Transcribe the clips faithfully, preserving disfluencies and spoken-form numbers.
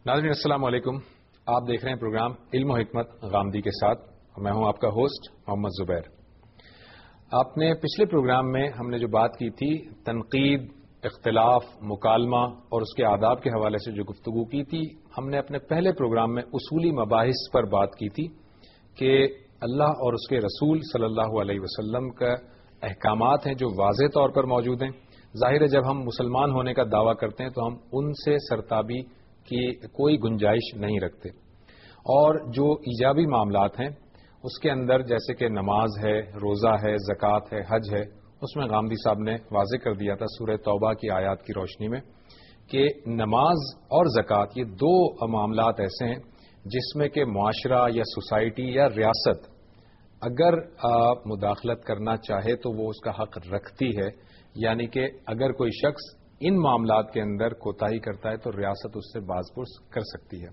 ناظرین السلام علیکم. آپ دیکھ رہے ہیں پروگرام علم و حکمت غامدی کے ساتھ. میں ہوں آپ کا ہوسٹ محمد زبیر. آپ نے پچھلے پروگرام میں ہم نے جو بات کی تھی تنقید، اختلاف، مکالمہ اور اس کے آداب کے حوالے سے جو گفتگو کی تھی، ہم نے اپنے پہلے پروگرام میں اصولی مباحث پر بات کی تھی کہ اللہ اور اس کے رسول صلی اللہ علیہ وسلم کا احکامات ہیں جو واضح طور پر موجود ہیں. ظاہر ہے جب ہم مسلمان ہونے کا دعویٰ کرتے ہیں تو ہم ان سے سرتابی کی کوئی گنجائش نہیں رکھتے، اور جو ایجابی معاملات ہیں اس کے اندر جیسے کہ نماز ہے، روزہ ہے، زکوٰۃ ہے، حج ہے، اس میں غامدی صاحب نے واضح کر دیا تھا سورہ توبہ کی آیات کی روشنی میں کہ نماز اور زکوٰۃ یہ دو معاملات ایسے ہیں جس میں کہ معاشرہ یا سوسائٹی یا ریاست اگر مداخلت کرنا چاہے تو وہ اس کا حق رکھتی ہے. یعنی کہ اگر کوئی شخص ان معاملات کے اندر کوتاہی کرتا ہے تو ریاست اس سے باز پرس کر سکتی ہے.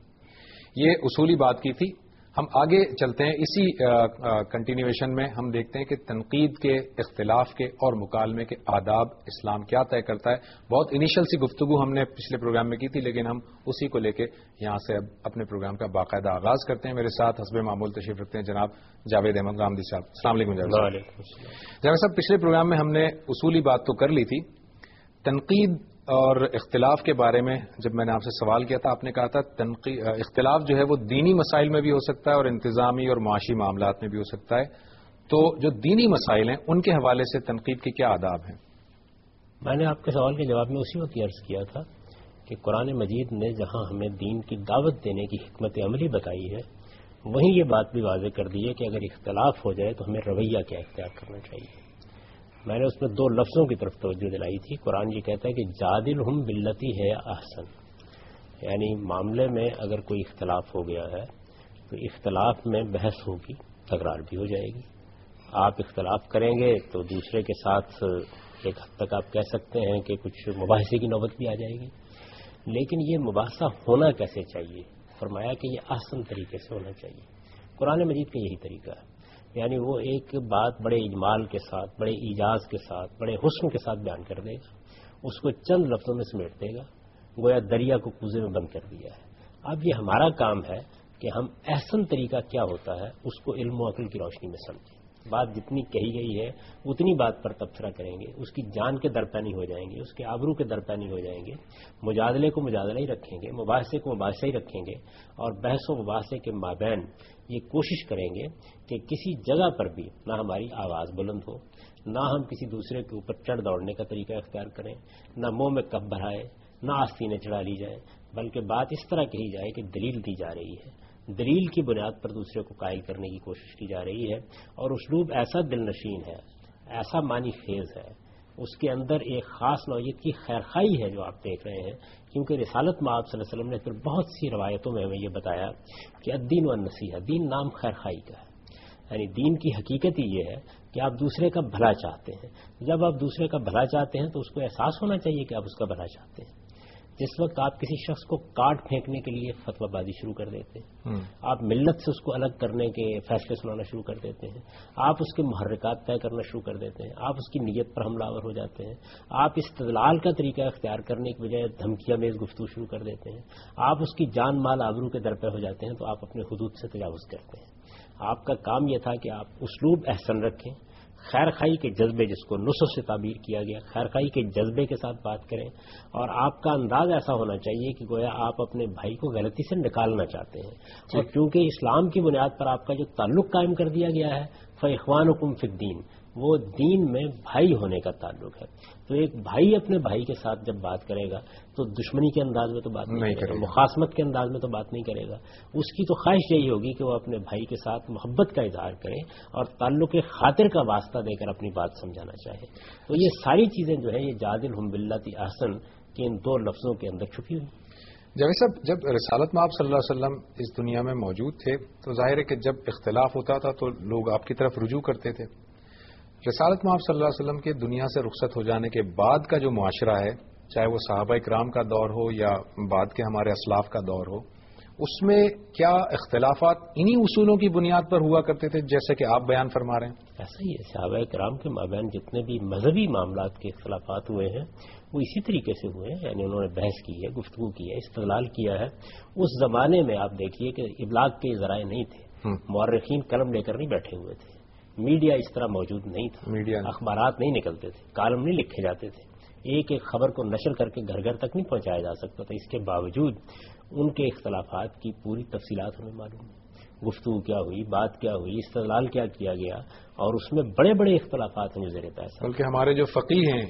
یہ اصولی بات کی تھی. ہم آگے چلتے ہیں. اسی کنٹینیویشن میں ہم دیکھتے ہیں کہ تنقید کے، اختلاف کے اور مکالمے کے آداب اسلام کیا طے کرتا ہے. بہت انیشل سی گفتگو ہم نے پچھلے پروگرام میں کی تھی، لیکن ہم اسی کو لے کے یہاں سے اب اپنے پروگرام کا باقاعدہ آغاز کرتے ہیں. میرے ساتھ حسب معمول تشریف رکھتے ہیں جناب جاوید احمد غامدی صاحب. السلام علیکم جاوید صاحب. جاوید صاحب، پچھلے پروگرام میں ہم نے اصولی بات تو کر لی تھی. تنقید اور اختلاف کے بارے میں جب میں نے آپ سے سوال کیا تھا، آپ نے کہا تھا تنقید اختلاف جو ہے وہ دینی مسائل میں بھی ہو سکتا ہے اور انتظامی اور معاشی معاملات میں بھی ہو سکتا ہے. تو جو دینی مسائل ہیں ان کے حوالے سے تنقید کے کیا آداب ہیں؟ میں نے آپ کے سوال کے جواب میں اسی وقت عرض کیا تھا کہ قرآن مجید نے جہاں ہمیں دین کی دعوت دینے کی حکمت عملی بتائی ہے، وہیں یہ بات بھی واضح کر دی ہے کہ اگر اختلاف ہو جائے تو ہمیں رویہ کیا اختیار کرنا چاہیے. میں نے اس میں دو لفظوں کی طرف توجہ دلائی تھی. قرآن یہ کہتا ہے کہ جادلہم باللتی ہے احسن، یعنی معاملے میں اگر کوئی اختلاف ہو گیا ہے تو اختلاف میں بحث ہوگی، تکرار بھی ہو جائے گی. آپ اختلاف کریں گے تو دوسرے کے ساتھ ایک حد تک آپ کہہ سکتے ہیں کہ کچھ مباحثے کی نوبت بھی آ جائے گی. لیکن یہ مباحثہ ہونا کیسے چاہیے؟ فرمایا کہ یہ احسن طریقے سے ہونا چاہیے. قرآن مجید کا یہی طریقہ ہے. یعنی وہ ایک بات بڑے اجمال کے ساتھ، بڑے ایجاز کے ساتھ، بڑے حسن کے ساتھ بیان کر دے گا، اس کو چند لفظوں میں سمیٹ دے گا، گویا دریا کو کوزے میں بند کر دیا ہے. اب یہ ہمارا کام ہے کہ ہم احسن طریقہ کیا ہوتا ہے اس کو علم و عقل کی روشنی میں سمجھیں. بات جتنی کہی گئی ہے اتنی بات پر تبصرہ کریں گے، اس کی جان کے درپانی ہو جائیں گے، اس کے آبرو کے درپانی ہو جائیں گے. مجادلے کو مجادلہ ہی رکھیں گے، مباحثے کو مباحثہ ہی رکھیں گے، اور بحث و مباحثے کے مابین یہ کوشش کریں گے کہ کسی جگہ پر بھی نہ ہماری آواز بلند ہو، نہ ہم کسی دوسرے کے اوپر چڑھ دوڑنے کا طریقہ اختیار کریں، نہ منہ میں کف بھرائے، نہ آستینیں چڑھا لی جائے، بلکہ بات اس طرح کہی جائے کہ دلیل دی جا رہی ہے، دلیل کی بنیاد پر دوسرے کو قائل کرنے کی کوشش کی جا رہی ہے. اور اسلوب ایسا دل نشین ہے، ایسا معنی خیز ہے، اس کے اندر ایک خاص نوعیت کی خیرخواہی ہے جو آپ دیکھ رہے ہیں. کیونکہ رسالت میں آپ صلی اللہ علیہ وسلم نے پھر بہت سی روایتوں میں ہمیں یہ بتایا کہ الدین والنصیحہ، دین نام خیرخواہی کا ہے. یعنی دین کی حقیقت ہی یہ ہے کہ آپ دوسرے کا بھلا چاہتے ہیں. جب آپ دوسرے کا بھلا چاہتے ہیں تو اس کو احساس ہونا چاہیے کہ آپ اس کا بھلا چاہتے ہیں. جس وقت آپ کسی شخص کو کاٹ پھینکنے کے لیے فتویٰ بازی شروع کر دیتے ہیں، آپ ملت سے اس کو الگ کرنے کے فیصلے سنانا شروع کر دیتے ہیں، آپ اس کے محرکات طے کرنا شروع کر دیتے ہیں، آپ اس کی نیت پر حملہ آور ہو جاتے ہیں، آپ استدلال کا طریقہ اختیار کرنے کی بجائے دھمکیاں میز گفتگو شروع کر دیتے ہیں، آپ اس کی جان مال آبرو کے در پہ ہو جاتے ہیں، تو آپ اپنے حدود سے تجاوز کرتے ہیں. آپ کا کام یہ تھا کہ آپ اسلوب احسن رکھیں، خیر خائی کے جذبے، جس کو نصح سے تعبیر کیا گیا، خیر خائی کے جذبے کے ساتھ بات کریں. اور آپ کا انداز ایسا ہونا چاہیے کہ گویا آپ اپنے بھائی کو غلطی سے نکالنا چاہتے ہیں. اور چونکہ اسلام کی بنیاد پر آپ کا جو تعلق قائم کر دیا گیا ہے، فَإِخْوَانُكُمْ فِي الدِّينِ، وہ دین میں بھائی ہونے کا تعلق ہے. تو ایک بھائی اپنے بھائی کے ساتھ جب بات کرے گا تو دشمنی کے انداز میں تو بات نہیں کرے گا، مخاصمت کے انداز میں تو بات نہیں کرے گا. اس کی تو خواہش یہی ہوگی کہ وہ اپنے بھائی کے ساتھ محبت کا اظہار کرے اور تعلق خاطر کا واسطہ دے کر اپنی بات سمجھانا چاہے. تو یہ ساری چیزیں جو ہیں یہ جادلہم باللتی احسن کے ان دو لفظوں کے اندر چھپی ہوئی. جاوید صاحب، جب رسالت میں آپ صلی اللہ علیہ وسلم اس دنیا میں موجود تھے تو ظاہر ہے کہ جب اختلاف ہوتا تھا تو لوگ آپ کی طرف رجوع کرتے تھے. رسالت میں آپ صلی اللہ علیہ وسلم کے دنیا سے رخصت ہو جانے کے بعد کا جو معاشرہ ہے، چاہے وہ صحابہ کرام کا دور ہو یا بعد کے ہمارے اسلاف کا دور ہو، اس میں کیا اختلافات انہی اصولوں کی بنیاد پر ہوا کرتے تھے جیسے کہ آپ بیان فرما رہے ہیں؟ ایسا ہی ہے، صحابہ کرام کے مابین جتنے بھی مذہبی معاملات کے اختلافات ہوئے ہیں وہ اسی طریقے سے ہوئے ہیں، یعنی انہوں نے بحث کی ہے، گفتگو کی ہے، استدلال کیا ہے۔ اس زمانے میں آپ دیکھیے کہ ابلاغ کے ذرائع نہیں تھے، مورخین قلم لے کر نہیں بیٹھے ہوئے تھے، میڈیا اس طرح موجود نہیں تھا، میڈیا اخبارات نہیں نکلتے تھے، کالم نہیں لکھے جاتے تھے، ایک ایک خبر کو نشر کر کے گھر گھر تک نہیں پہنچایا جا سکتا تھا۔ اس کے باوجود ان کے اختلافات کی پوری تفصیلات ہمیں معلوم ہے، گفتگو کیا ہوئی، بات کیا ہوئی، استدلال کیا کیا گیا، اور اس میں بڑے بڑے اختلافات ہیں جو زیر بحث۔ بلکہ ہمارے جو فقیہ ہیں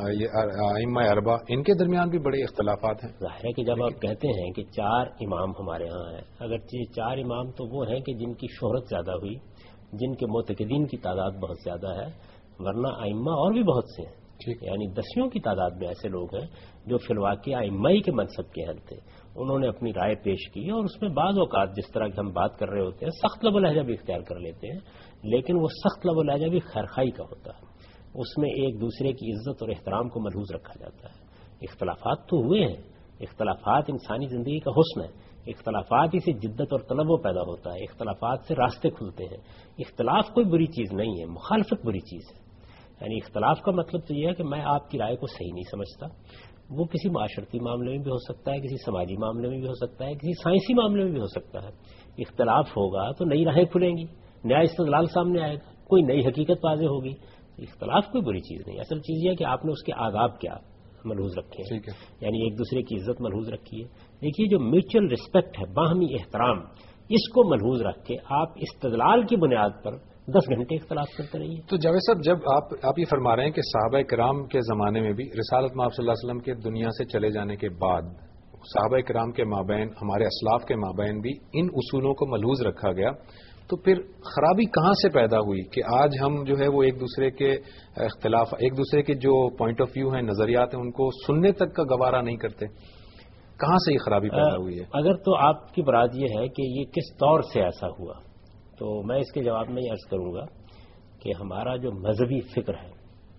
ائمہ اربعہ، ان کے درمیان بھی بڑے اختلافات ہیں۔ ظاہر ہے کہ جب آپ کہتے ہیں کہ چار امام ہمارے ہاں ہیں، اگرچہ چار امام تو وہ ہیں کہ جن کی شہرت زیادہ ہوئی، جن کے معتقدین کی تعداد بہت زیادہ ہے، ورنہ ائمہ اور بھی بہت سے ہیں، یعنی دسیوں کی تعداد میں ایسے لوگ ہیں جو فی الواقع ائمہ کے منصب کے اہل تھے، انہوں نے اپنی رائے پیش کی، اور اس میں بعض اوقات جس طرح کی ہم بات کر رہے ہوتے ہیں سخت لب و لہجہ بھی اختیار کر لیتے ہیں، لیکن وہ سخت لب و لہجہ بھی خیرخواہی کا ہوتا ہے، اس میں ایک دوسرے کی عزت اور احترام کو ملحوظ رکھا جاتا ہے۔ اختلافات تو ہوئے ہیں، اختلافات انسانی زندگی کا حسن ہے، اختلافات ہی سے جدت اور تنوع پیدا ہوتا ہے، اختلافات سے راستے کھلتے ہیں۔ اختلاف کوئی بری چیز نہیں ہے، مخالفت بری چیز ہے۔ یعنی اختلاف کا مطلب تو یہ ہے کہ میں آپ کی رائے کو صحیح نہیں سمجھتا، وہ کسی معاشرتی معاملے میں بھی ہو سکتا ہے، کسی سماجی معاملے میں بھی ہو سکتا ہے، کسی سائنسی معاملے میں بھی ہو سکتا ہے۔ اختلاف ہوگا تو نئی راہیں کھلیں گی، نیا استدلال سامنے آئے گا، کوئی نئی حقیقت واضح ہوگی۔ اختلاف کوئی بری چیز نہیں، اصل چیز یہ ہے کہ آپ نے اس کے آداب کیا ملحوظ رکھے ہیں، یعنی ایک دوسرے کی عزت ملحوظ رکھی ہے۔ دیکھیے جو میوچل رسپیکٹ ہے، باہمی احترام، اس کو ملحوظ رکھ کے آپ استدلال کی بنیاد پر دس گھنٹے اختلاف کرتے رہیے۔ تو جاوید صاحب، جب آپ آپ یہ فرما رہے ہیں کہ صحابہ کرام کے زمانے میں بھی رسالت مآب صلی اللہ علیہ وسلم کے دنیا سے چلے جانے کے بعد صحابہ کرام کے مابین، ہمارے اسلاف کے مابین بھی ان اصولوں کو ملحوظ رکھا گیا، تو پھر خرابی کہاں سے پیدا ہوئی کہ آج ہم جو ہے وہ ایک دوسرے کے اختلاف، ایک دوسرے کے جو پوائنٹ آف ویو ہیں، نظریات ہیں، ان کو سننے تک کا گوارا نہیں کرتے؟ کہاں سے یہ خرابی پیدا ہوئی ہے؟ اگر تو آپ کی مراد یہ ہے کہ یہ کس طور سے ایسا ہوا، تو میں اس کے جواب میں یہ عرض کروں گا کہ ہمارا جو مذہبی فکر ہے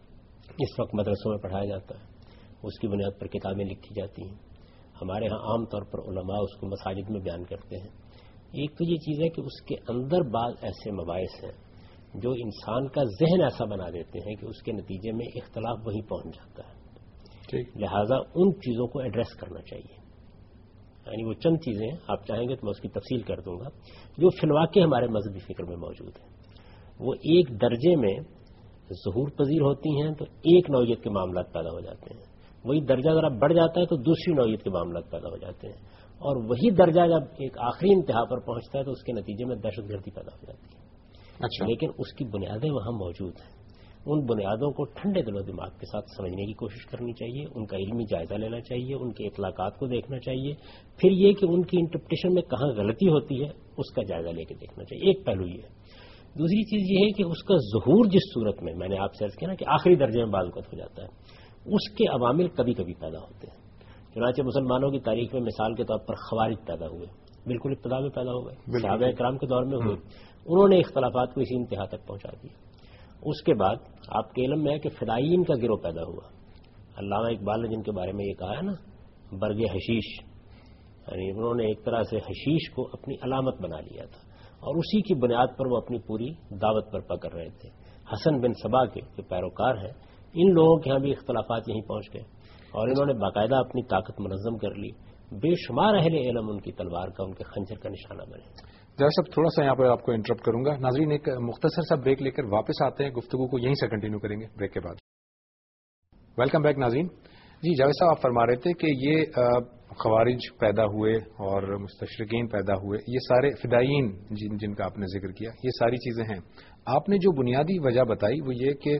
اس وقت مدرسوں میں پڑھایا جاتا ہے، اس کی بنیاد پر کتابیں لکھی جاتی ہیں، ہمارے ہاں عام طور پر علماء اس کو مساجد میں بیان کرتے ہیں۔ ایک تو یہ چیز ہے کہ اس کے اندر بعض ایسے مباحث ہیں جو انسان کا ذہن ایسا بنا دیتے ہیں کہ اس کے نتیجے میں اختلاف وہیں پہنچ جاتا ہے، لہذا ان چیزوں کو ایڈریس کرنا چاہیے۔ یعنی وہ چند چیزیں آپ چاہیں گے تو میں اس کی تفصیل کر دوں گا جو فی الواقع ہمارے مذہبی فکر میں موجود ہیں، وہ ایک درجے میں ظہور پذیر ہوتی ہیں تو ایک نوعیت کے معاملات پیدا ہو جاتے ہیں، وہی درجہ ذرا بڑھ جاتا ہے تو دوسری نوعیت کے معاملات پیدا ہو جاتے ہیں، اور وہی درجہ جب ایک آخری انتہا پر پہنچتا ہے تو اس کے نتیجے میں دہشت گردی پیدا ہو جاتی ہے۔ اچھا، لیکن اس کی بنیادیں وہاں موجود ہیں، ان بنیادوں کو ٹھنڈے دل و دماغ کے ساتھ سمجھنے کی کوشش کرنی چاہیے، ان کا علمی جائزہ لینا چاہیے، ان کے اطلاقات کو دیکھنا چاہیے، پھر یہ کہ ان کی انٹرپریٹیشن میں کہاں غلطی ہوتی ہے اس کا جائزہ لے کے دیکھنا چاہیے۔ ایک پہلو یہ ہے۔ دوسری چیز یہ ہے کہ اس کا ظہور جس صورت میں میں نے آپ سے عرض کیا نا کہ آخری درجے میں بعض اوقات ہو جاتا ہے، اس کے عوامل کبھی کبھی پیدا ہوتے ہیں۔ چنانچہ مسلمانوں کی تاریخ میں مثال کے طور پر خوارج پیدا ہوئے، بالکل ابتدا میں پیدا ہو گئے، صحابہ کرام کے دور میں ہوئے، انہوں نے اختلافات کو اسی انتہا تک پہنچا دیا۔ اس کے بعد آپ کے علم میں ہے کہ فدائین کا گروہ پیدا ہوا، علامہ اقبال نے جن کے بارے میں یہ کہا ہے نا برگ حشیش، یعنی انہوں نے ایک طرح سے حشیش کو اپنی علامت بنا لیا تھا اور اسی کی بنیاد پر وہ اپنی پوری دعوت برپا کر رہے تھے۔ حسن بن سبا کے جو پیروکار ہیں ان لوگوں کے ہاں بھی اختلافات یہیں پہنچ گئے اور انہوں نے باقاعدہ اپنی طاقت منظم کر لی، بے شمار اہل علم ان کی تلوار کا، ان کے خنجر کا نشانہ بنے۔ جاوید صاحب تھوڑا سا یہاں پر آپ کو انٹرپٹ کروں گا، ناظرین ایک مختصر سا بریک لے کر واپس آتے ہیں، گفتگو کو یہیں سے کنٹینیو کریں گے بریک کے بعد۔ ویلکم بیک ناظرین۔ جی جاوید صاحب آپ فرما رہے تھے کہ یہ خوارج پیدا ہوئے اور مستشرقین پیدا ہوئے، یہ سارے فدائین جن جن کا آپ نے ذکر کیا، یہ ساری چیزیں ہیں۔ آپ نے جو بنیادی وجہ بتائی وہ یہ کہ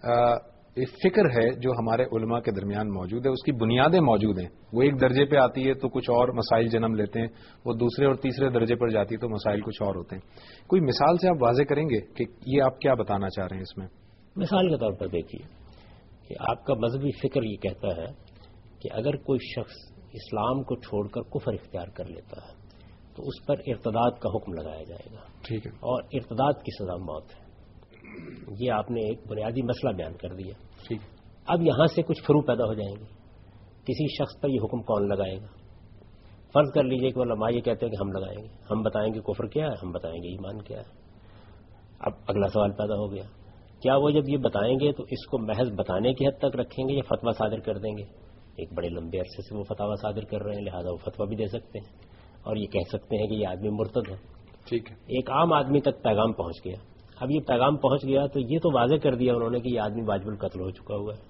فکر ہے جو ہمارے علماء کے درمیان موجود ہے، اس کی بنیادیں موجود ہیں، وہ ایک درجے پہ آتی ہے تو کچھ اور مسائل جنم لیتے ہیں، وہ دوسرے اور تیسرے درجے پر جاتی ہے تو مسائل کچھ اور ہوتے ہیں۔ کوئی مثال سے آپ واضح کریں گے کہ یہ آپ کیا بتانا چاہ رہے ہیں اس میں؟ مثال کے طور پر دیکھیے کہ آپ کا مذہبی فکر یہ کہتا ہے کہ اگر کوئی شخص اسلام کو چھوڑ کر کفر اختیار کر لیتا ہے تو اس پر ارتداد کا حکم لگایا جائے گا، ٹھیک ہے، اور ارتداد کی سزا موت ہے۔ یہ آپ نے ایک بنیادی مسئلہ بیان کر دیا۔ ٹھیک، اب یہاں سے کچھ فرو پیدا ہو جائیں گے، کسی شخص پر یہ حکم کون لگائے گا؟ فرض کر لیجئے کہ علماء یہ کہتے ہیں کہ ہم لگائیں گے، ہم بتائیں گے کفر کیا ہے، ہم بتائیں گے ایمان کیا ہے. اب اگلا سوال پیدا ہو گیا، کیا وہ جب یہ بتائیں گے تو اس کو محض بتانے کی حد تک رکھیں گے یا فتویٰ صادر کر دیں گے؟ ایک بڑے لمبے عرصے سے وہ فتویٰ صادر کر رہے ہیں، لہٰذا وہ فتویٰ بھی دے سکتے ہیں اور یہ کہہ سکتے ہیں کہ یہ آدمی مرتد ہے. ٹھیک ہے. ایک عام آدمی تک پیغام پہنچ گیا. اب یہ پیغام پہنچ گیا تو یہ تو واضح کر دیا انہوں نے کہ یہ آدمی واجب القتل ہو چکا ہوا ہے.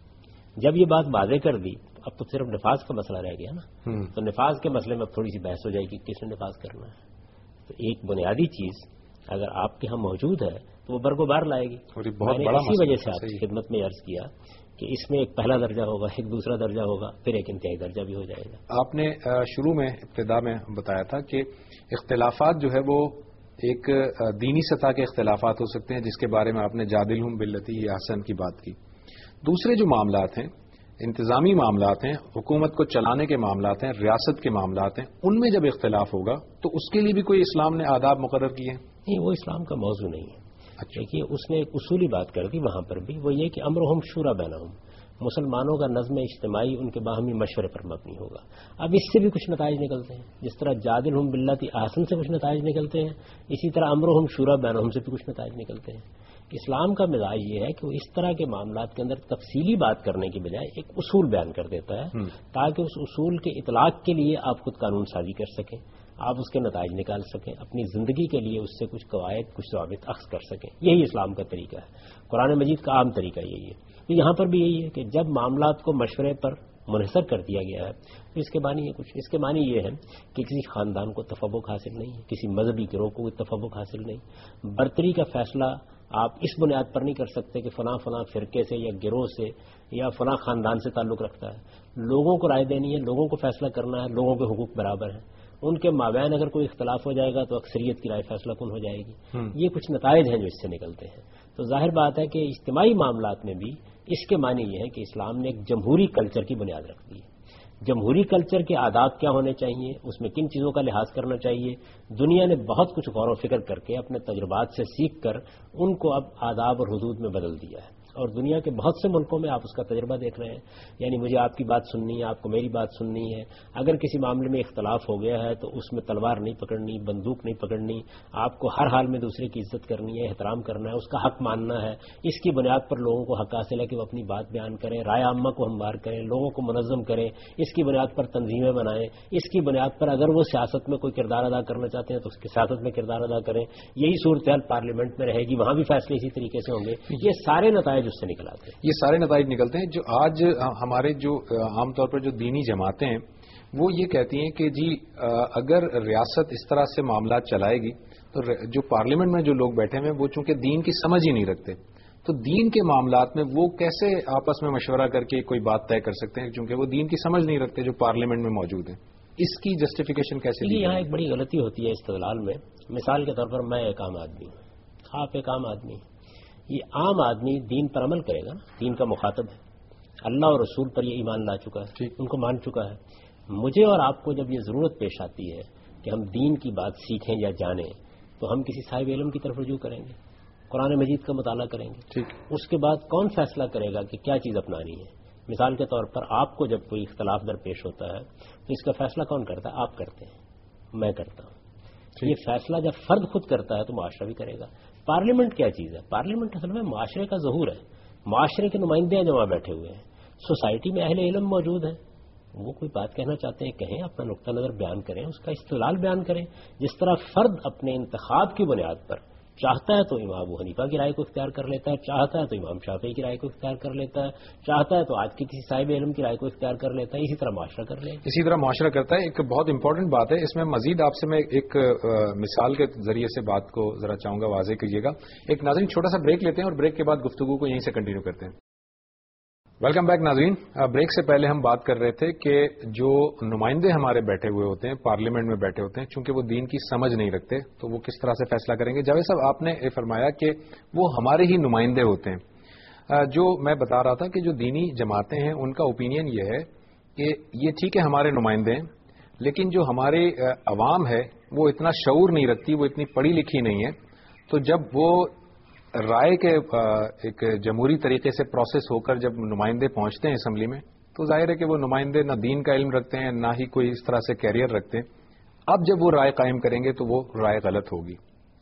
جب یہ بات واضح کر دی اب تو صرف نفاذ کا مسئلہ رہ گیا نا. تو نفاذ کے مسئلے میں اب تھوڑی سی بحث ہو جائے گی کس نے نفاذ کرنا ہے. تو ایک بنیادی چیز اگر آپ کے ہاں موجود ہے تو وہ برگو بار لائے گی. میں نے اسی وجہ سے آپ کی خدمت میں عرض کیا کہ اس میں ایک پہلا درجہ ہوگا، ایک دوسرا درجہ ہوگا، پھر ایک انتہائی درجہ بھی ہو جائے گا. آپ نے شروع میں ابتدا میں بتایا تھا کہ اختلافات جو ہے وہ ایک دینی سطح کے اختلافات ہو سکتے ہیں جس کے بارے میں آپ نے جادل ہوں باللتی ہی احسن کی بات کی. دوسرے جو معاملات ہیں، انتظامی معاملات ہیں، حکومت کو چلانے کے معاملات ہیں، ریاست کے معاملات ہیں، ان میں جب اختلاف ہوگا تو اس کے لیے بھی کوئی اسلام نے آداب مقرر کیے ہیں؟ نہیں، وہ اسلام کا موضوع نہیں ہے. دیکھیے اس نے ایک اصولی بات کر دی وہاں پر بھی، وہ یہ کہ امرہم شورا بینہم، مسلمانوں کا نظم اجتماعی ان کے باہمی مشورے پر مبنی ہوگا. اب اس سے بھی کچھ نتائج نکلتے ہیں، جس طرح جادل ہم باللتی احسن سے کچھ نتائج نکلتے ہیں، اسی طرح امرہم شورا بینہم سے بھی کچھ نتائج نکلتے ہیں. اسلام کا مزاج یہ ہے کہ وہ اس طرح کے معاملات کے اندر تفصیلی بات کرنے کی بجائے ایک اصول بیان کر دیتا ہے تاکہ اس اصول کے اطلاق کے لیے آپ خود قانون سازی کر سکیں، آپ اس کے نتائج نکال سکیں، اپنی زندگی کے لیے اس سے کچھ قواعد کچھ ضوابط اخذ کر سکیں. یہی اسلام کا طریقہ ہے. قرآن مجید کا عام طریقہ یہی ہے. تو یہاں پر بھی یہی ہے کہ جب معاملات کو مشورے پر منحصر کر دیا گیا ہے تو اس کے معنی یہ کچھ اس کے معنی یہ ہے کہ کسی خاندان کو تفوق حاصل نہیں ہے، کسی مذہبی گروہ کو کوئی تفوق حاصل نہیں. برتری کا فیصلہ آپ اس بنیاد پر نہیں کر سکتے کہ فلاں فلاں فرقے سے یا گروہ سے یا فلاں خاندان سے تعلق رکھتا ہے. لوگوں کو رائے دینی ہے، لوگوں کو فیصلہ کرنا ہے، لوگوں کے حقوق برابر ہیں. ان کے مابین اگر کوئی اختلاف ہو جائے گا تو اکثریت کی رائے فیصلہ کن ہو جائے گی. یہ کچھ نتائج ہیں جو اس سے نکلتے ہیں. تو ظاہر بات ہے کہ اجتماعی معاملات میں بھی اس کے معنی یہ ہے کہ اسلام نے ایک جمہوری کلچر کی بنیاد رکھ دی ہے. جمہوری کلچر کے آداب کیا ہونے چاہیے، اس میں کن چیزوں کا لحاظ کرنا چاہیے. دنیا نے بہت کچھ غور و فکر کر کے اپنے تجربات سے سیکھ کر ان کو اب آداب اور حدود میں بدل دیا ہے، اور دنیا کے بہت سے ملکوں میں آپ اس کا تجربہ دیکھ رہے ہیں. یعنی مجھے آپ کی بات سننی ہے، آپ کو میری بات سننی ہے. اگر کسی معاملے میں اختلاف ہو گیا ہے تو اس میں تلوار نہیں پکڑنی، بندوق نہیں پکڑنی. آپ کو ہر حال میں دوسرے کی عزت کرنی ہے، احترام کرنا ہے، اس کا حق ماننا ہے. اس کی بنیاد پر لوگوں کو حق حاصل ہے کہ وہ اپنی بات بیان کریں، رائے عامہ کو ہموار کریں، لوگوں کو منظم کریں. اس کی بنیاد پر تنظیمیں بنائیں. اس کی بنیاد پر اگر وہ سیاست میں کوئی کردار ادا کرنا چاہتے ہیں تو اس کی سیاست میں کردار ادا کریں. یہی صورتحال پارلیمنٹ میں رہے گی، وہاں بھی فیصلے اسی طریقے سے ہوں گے. یہ سارے نتائج اس سے نکل آتے ہیں. یہ سارے نتائج نکلتے ہیں. جو آج ہمارے جو عام طور پر جو دینی جماعتیں ہیں وہ یہ کہتی ہیں کہ جی اگر ریاست اس طرح سے معاملات چلائے گی تو جو پارلیمنٹ میں جو لوگ بیٹھے ہوئے ہیں وہ چونکہ دین کی سمجھ ہی نہیں رکھتے تو دین کے معاملات میں وہ کیسے آپس میں مشورہ کر کے کوئی بات طے کر سکتے ہیں، چونکہ وہ دین کی سمجھ نہیں رکھتے جو پارلیمنٹ میں موجود ہیں. اس کی جسٹیفیکیشن کیسے دی؟ یہاں ایک بڑی غلطی ہوتی ہے استدلال میں. مثال کے طور پر میں ایک عام آدمی ہوں، آپ ایک عام آدمی. یہ عام آدمی دین پر عمل کرے گا، دین کا مخاطب ہے، اللہ اور رسول پر یہ ایمان لا چکا ہے، ان کو مان چکا ہے. مجھے اور آپ کو جب یہ ضرورت پیش آتی ہے کہ ہم دین کی بات سیکھیں یا جانیں تو ہم کسی صاحب علم کی طرف رجوع کریں گے، قرآن مجید کا مطالعہ کریں گے. اس کے بعد کون فیصلہ کرے گا کہ کیا چیز اپنانی ہے؟ مثال کے طور پر آپ کو جب کوئی اختلاف درپیش ہوتا ہے تو اس کا فیصلہ کون کرتا ہے؟ آپ کرتے ہیں، میں کرتا ہوں. یہ فیصلہ جب فرد خود کرتا ہے تو معاشرہ بھی کرے گا. پارلیمنٹ کیا چیز ہے؟ پارلیمنٹ اصل میں معاشرے کا ظہور ہے. معاشرے کے نمائندے ہیں جو وہاں بیٹھے ہوئے ہیں. سوسائٹی میں اہل علم موجود ہیں، وہ کوئی بات کہنا چاہتے ہیں کہیں، اپنا نقطہ نظر بیان کریں، اس کا استدلال بیان کریں. جس طرح فرد اپنے انتخاب کی بنیاد پر چاہتا ہے تو امام ابو حنیفہ کی رائے کو اختیار کر لیتا ہے، چاہتا ہے تو امام شافعی کی رائے کو اختیار کر لیتا ہے، چاہتا ہے تو آج کے کسی صاحب علم کی رائے کو اختیار کر لیتا ہے. اسی طرح معاشرہ کر لے اسی طرح معاشرہ کرتا ہے. ایک بہت امپورٹنٹ بات ہے اس میں مزید آپ سے میں ایک مثال کے ذریعے سے بات کو ذرا چاہوں گا واضح کیجیے گا. ایک ناظرین چھوٹا سا بریک لیتے ہیں اور بریک کے بعد گفتگو کو یہیں سے کنٹینیو کرتے ہیں. ویلکم بیک ناظرین. بریک سے پہلے ہم بات کر رہے تھے کہ جو نمائندے ہمارے بیٹھے ہوئے ہوتے ہیں پارلیمنٹ میں بیٹھے ہوتے ہیں چونکہ وہ دین کی سمجھ نہیں رکھتے تو وہ کس طرح سے فیصلہ کریں گے. جاوید صاحب آپ نے فرمایا کہ وہ ہمارے ہی نمائندے ہوتے ہیں. جو میں بتا رہا تھا کہ جو دینی جماعتیں ہیں ان کا اوپینین یہ ہے کہ یہ ٹھیک ہے ہمارے نمائندے ہیں لیکن جو ہمارے عوام ہے وہ اتنا شعور نہیں رکھتی، وہ اتنی پڑھی لکھی نہیں ہے. تو جب وہ رائے کے ایک جمہوری طریقے سے پروسیس ہو کر جب نمائندے پہنچتے ہیں اسمبلی میں تو تو ظاہر ہے کہ وہ نمائندے نہ دین کا علم رکھتے ہیں نہ ہی کوئی اس طرح سے کیریئر رکھتے ہیں. اب جب وہ رائے قائم کریں گے تو وہ رائے غلط ہوگی.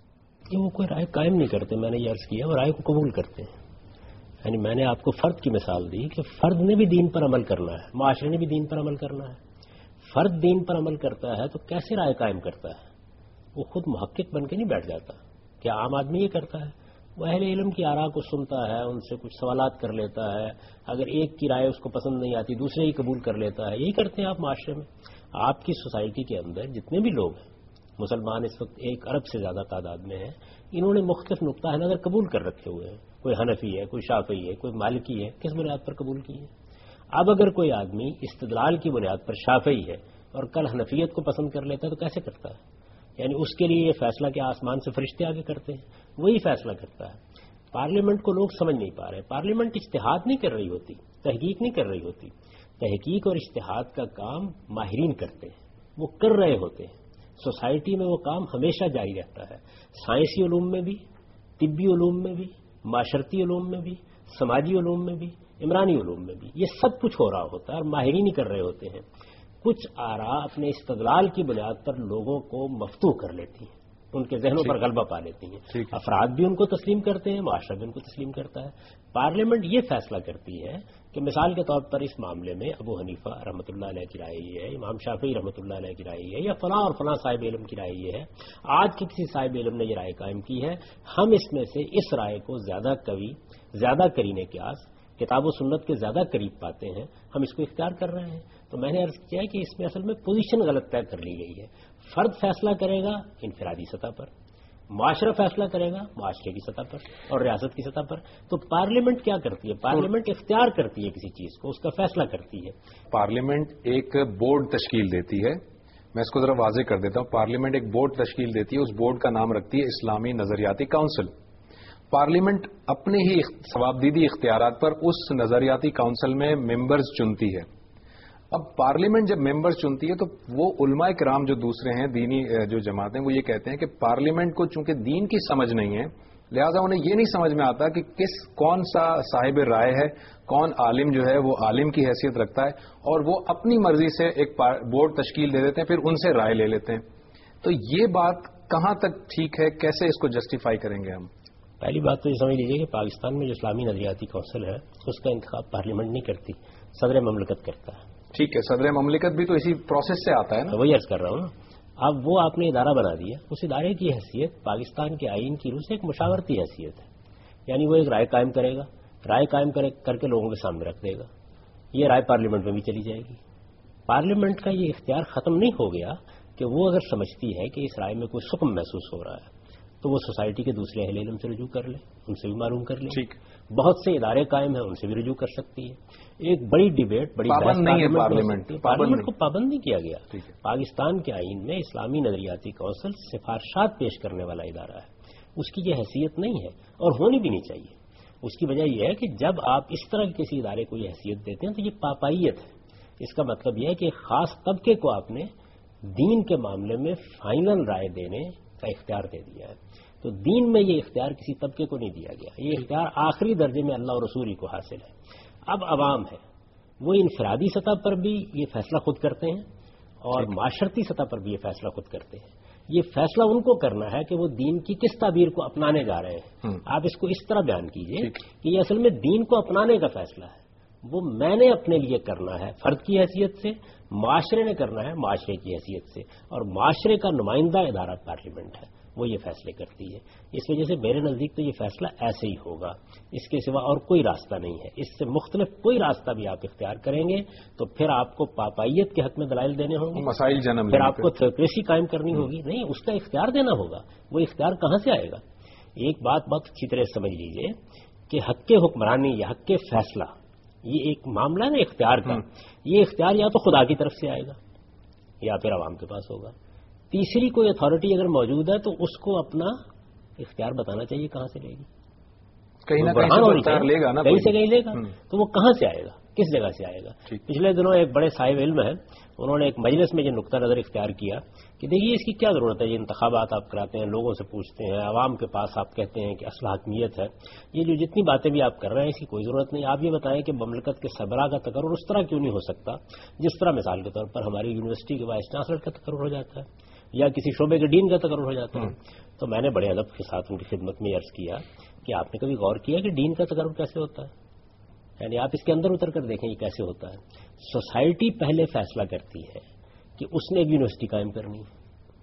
یہ وہ کوئی رائے قائم نہیں کرتے، میں نے یہ عرض کیا، وہ رائے کو قبول کرتے ہیں. یعنی میں نے آپ کو فرد کی مثال دی کہ فرد نے بھی دین پر عمل کرنا ہے، معاشرے نے بھی دین پر عمل کرنا ہے. فرد دین پر عمل کرتا ہے تو کیسے رائے قائم کرتا ہے؟ وہ خود محقق بن کے نہیں بیٹھ جاتا. کیا عام آدمی یہ کرتا ہے؟ وہ اہل علم کی آراء کو سنتا ہے، ان سے کچھ سوالات کر لیتا ہے، اگر ایک کی رائے اس کو پسند نہیں آتی دوسرے ہی قبول کر لیتا ہے. یہی کرتے ہیں آپ معاشرے میں. آپ کی سوسائٹی کے اندر جتنے بھی لوگ ہیں، مسلمان اس وقت ایک ارب سے زیادہ تعداد میں ہیں، انہوں نے مختلف نقطہ نظر قبول کر رکھے ہوئے ہیں. کوئی حنفی ہے، کوئی شافعی ہے، کوئی مالکی ہے. کس بنیاد پر قبول کی ہے؟ اب اگر کوئی آدمی استدلال کی بنیاد پر شافعی ہے اور کل حنفیت کو پسند کر لیتا ہے تو کیسے کرتا ہے؟ یعنی اس کے لیے یہ فیصلہ کہ آسمان سے فرشتے آگے کرتے ہیں، وہی فیصلہ کرتا ہے. پارلیمنٹ کو لوگ سمجھ نہیں پا رہے. پارلیمنٹ اجتہاد نہیں کر رہی ہوتی، تحقیق نہیں کر رہی ہوتی. تحقیق اور اجتہاد کا کام ماہرین کرتے ہیں، وہ کر رہے ہوتے ہیں. سوسائٹی میں وہ کام ہمیشہ جاری رہتا ہے. سائنسی علوم میں بھی، طبی علوم میں بھی، معاشرتی علوم میں بھی، سماجی علوم میں بھی، عمرانی علوم میں بھی. یہ سب کچھ ہو رہا ہوتا ہے اور ماہرین ہی کر رہے ہوتے ہیں. کچھ آراء اپنے استدلال کی بنیاد پر لوگوں کو مفتوح کر لیتی ہیں، ان کے ذہنوں پر غلبہ پا لیتی ہیں. افراد بھی ان کو تسلیم کرتے ہیں، معاشرہ بھی ان کو تسلیم کرتا ہے. پارلیمنٹ یہ فیصلہ کرتی ہے کہ مثال کے طور پر اس معاملے میں ابو حنیفہ رحمۃ اللہ علیہ کی رائے یہ ہے، امام شافعی رحمۃ اللہ علیہ کی رائے یہ ہے، یا فلاں اور فلاں صاحب علم کی رائے یہ ہے. آج کی کسی صاحب علم نے یہ رائے قائم کی ہے، ہم اس میں سے اس رائے کو زیادہ قوی، زیادہ قرینہ قیاس، کتاب و سنت کے زیادہ قریب پاتے ہیں، ہم اس کو اختیار کر رہے ہیں. تو میں نے عرض کیا کہ اس میں اصل میں پوزیشن غلط طے کر لی گئی ہے. فرد فیصلہ کرے گا انفرادی سطح پر، معاشرہ فیصلہ کرے گا معاشرے کی سطح پر اور ریاست کی سطح پر. تو پارلیمنٹ کیا کرتی ہے؟ پارلیمنٹ اختیار کرتی ہے کسی چیز کو، اس کا فیصلہ کرتی ہے. پارلیمنٹ ایک بورڈ تشکیل دیتی ہے. میں اس کو ذرا واضح کر دیتا ہوں. پارلیمنٹ ایک بورڈ تشکیل دیتی ہے، اس بورڈ کا نام رکھتی ہے اسلامی نظریاتی کونسل. پارلیمنٹ اپنے ہی ثوابدیدی اختیارات پر اس نظریاتی کونسل میں ممبرز چنتی ہے. اب پارلیمنٹ جب ممبرز چنتی ہے تو وہ علماء کرام جو دوسرے ہیں، دینی جو جماعتیں، وہ یہ کہتے ہیں کہ پارلیمنٹ کو چونکہ دین کی سمجھ نہیں ہے، لہذا انہیں یہ نہیں سمجھ میں آتا کہ کس کون سا صاحب رائے ہے، کون عالم جو ہے وہ عالم کی حیثیت رکھتا ہے، اور وہ اپنی مرضی سے ایک بورڈ تشکیل دے دیتے ہیں، پھر ان سے رائے لے لیتے ہیں. تو یہ بات کہاں تک ٹھیک ہے؟ کیسے اس کو جسٹیفائی کریں گے ہم؟ پہلی بات تو یہ سمجھ لیجیے کہ پاکستان میں جو اسلامی نظریاتی کونسل ہے اس کا انتخاب پارلیمنٹ نہیں کرتی، صدر مملکت کرتا ہے. ٹھیک ہے، صدر مملکت بھی تو اسی پروسیس سے آتا ہے نا. وہی عرض کر رہا ہوں نا. اب وہ آپ نے ادارہ بنا دیا، اس ادارے کی حیثیت پاکستان کے آئین کی روح سے ایک مشاورتی حیثیت ہے. یعنی وہ ایک رائے قائم کرے گا، رائے قائم کر کے لوگوں کے سامنے رکھ دے گا. یہ رائے پارلیمنٹ میں بھی چلی جائے گی. پارلیمنٹ کا یہ اختیار ختم نہیں ہو گیا کہ وہ اگر سمجھتی ہے کہ اس رائے میں کوئی سکم محسوس ہو رہا ہے تو وہ سوسائٹی کے دوسرے اہل علم سے رجوع کر لے، ان سے بھی معلوم کر لے. ٹھیک. بہت سے ادارے قائم ہیں، ان سے بھی رجوع کر سکتی ہے. ایک بڑی ڈیبیٹ، بڑی پابند نہیں ہے پارلیمنٹ. پارلیمنٹ کو پابند نہیں کیا گیا. پاکستان کے آئین میں اسلامی نظریاتی کونسل سفارشات پیش کرنے والا ادارہ ہے. اس کی یہ حیثیت نہیں ہے اور ہونی بھی نہیں چاہیے. اس کی وجہ یہ ہے کہ جب آپ اس طرح کسی ادارے کو یہ حیثیت دیتے ہیں تو یہ پاپائیت ہے. اس کا مطلب یہ ہے کہ ایک خاص طبقے کو آپ نے دین کے معاملے میں فائنل رائے دینے کا اختیار دے دیا ہے. تو دین میں یہ اختیار کسی طبقے کو نہیں دیا گیا، یہ اختیار آخری درجے میں اللہ اور رسول ہی کو حاصل ہے. اب عوام ہے، وہ انفرادی سطح پر بھی یہ فیصلہ خود کرتے ہیں اور معاشرتی سطح پر بھی یہ فیصلہ خود کرتے ہیں. یہ فیصلہ ان کو کرنا ہے کہ وہ دین کی کس تعبیر کو اپنانے جا رہے ہیں. آپ اس کو اس طرح بیان کیجئے کہ یہ اصل میں دین کو اپنانے کا فیصلہ ہے. وہ میں نے اپنے لیے کرنا ہے فرد کی حیثیت سے، معاشرے نے کرنا ہے معاشرے کی حیثیت سے، اور معاشرے کا نمائندہ ادارہ پارلیمنٹ ہے، وہ یہ فیصلے کرتی ہے. اس وجہ سے میرے نزدیک تو یہ فیصلہ ایسے ہی ہوگا، اس کے سوا اور کوئی راستہ نہیں ہے. اس سے مختلف کوئی راستہ بھی آپ اختیار کریں گے تو پھر آپ کو پاپائیت کے حق میں دلائل دینے ہوں گے، مسائل جنم پھر آپ کو تھیوکریسی قائم کرنی ہوگی. نہیں، اس کا اختیار دینا ہوگا. وہ اختیار کہاں سے آئے گا؟ ایک بات بہت اچھی طرح سمجھ لیجئے کہ حق حکمرانی یا حق فیصلہ یہ ایک معاملہ ہے نا اختیار کا. یہ اختیار یا تو خدا کی طرف سے آئے گا یا پھر عوام کے پاس ہوگا. تیسری کوئی اتھارٹی اگر موجود ہے تو اس کو اپنا اختیار بتانا چاہیے کہاں سے لے گی. کہیں نہ کہیں لے گا نا، کہیں سے کہیں لے گا، تو وہ کہاں سے آئے گا، کس جگہ سے آئے گا؟ پچھلے دنوں ایک بڑے صاحب علم ہیں، انہوں نے ایک مجلس میں یہ نقطہ نظر اختیار کیا کہ دیکھیے اس کی کیا ضرورت ہے، یہ انتخابات آپ کراتے ہیں، لوگوں سے پوچھتے ہیں، عوام کے پاس آپ کہتے ہیں کہ اصل حاکمیت ہے، یہ جو جتنی باتیں بھی آپ کر رہے ہیں اس کی کوئی ضرورت نہیں. آپ یہ بتائیں کہ مملکت کے سربراہ کا تقرر اس طرح کیوں نہیں ہو سکتا جس طرح مثال کے طور پر ہماری یونیورسٹی کے وائس چانسلر کا تقرر ہو جاتا ہے یا کسی شعبے کے ڈین کا تقرر ہو جاتا ہے. تو میں نے بڑے ادب کے ساتھ ان کی خدمت میں عرض کیا کہ آپ نے کبھی غور کیا کہ ڈین کا تقرر کیسے ہوتا ہے؟ یعنی آپ اس کے اندر اتر کر دیکھیں یہ کیسے ہوتا ہے. سوسائٹی پہلے فیصلہ کرتی ہے کہ اس نے ایک یونیورسٹی قائم کرنی ہے،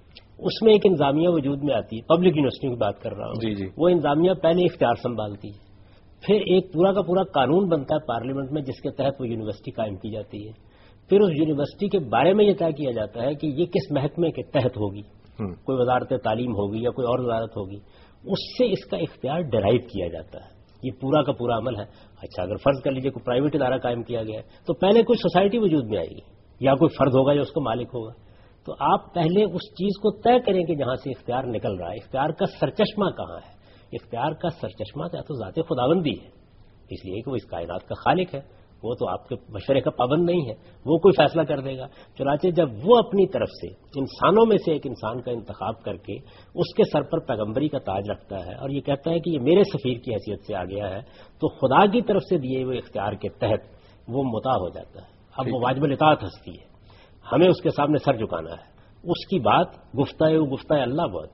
اس میں ایک انتظامیہ وجود میں آتی ہے، پبلک یونیورسٹیوں کی بات کر رہا ہوں. جی جی. وہ انتظامیہ پہلے اختیار سنبھالتی ہے، پھر ایک پورا کا پورا قانون بنتا ہے پارلیمنٹ میں جس کے تحت وہ یونیورسٹی قائم کی جاتی ہے. پھر اس یونیورسٹی کے بارے میں یہ طے کیا جاتا ہے کہ یہ کس محکمے کے تحت ہوگی، کوئی وزارت تعلیم ہوگی یا کوئی اور وزارت ہوگی، اس سے اس کا اختیار ڈرائیو کیا جاتا ہے. یہ پورا کا پورا عمل ہے. اچھا اگر فرض کر لیجئے کوئی پرائیویٹ ادارہ قائم کیا گیا ہے تو پہلے کوئی سوسائٹی وجود میں آئے گی یا کوئی فرد ہوگا جو اس کو مالک ہوگا. تو آپ پہلے اس چیز کو طے کریں کہ جہاں سے اختیار نکل رہا ہے، اختیار کا سرچشمہ کہاں ہے. اختیار کا سرچشمہ یا تو ذات خداوندی ہے، اس لیے کہ وہ اس کائنات کا خالق ہے، وہ تو آپ کے مشورے کا پابند نہیں ہے، وہ کوئی فیصلہ کر دے گا. چنانچہ جب وہ اپنی طرف سے انسانوں میں سے ایک انسان کا انتخاب کر کے اس کے سر پر پیغمبری کا تاج رکھتا ہے اور یہ کہتا ہے کہ یہ میرے سفیر کی حیثیت سے آ گیا ہے، تو خدا کی طرف سے دیے ہوئے اختیار کے تحت وہ مطاع ہو جاتا ہے. اب وہ واجب الاطاعت ہستی ہے، ہمیں اس کے سامنے سر جھکانا ہے. اس کی بات گفتہ گفتہ اللہ بہت،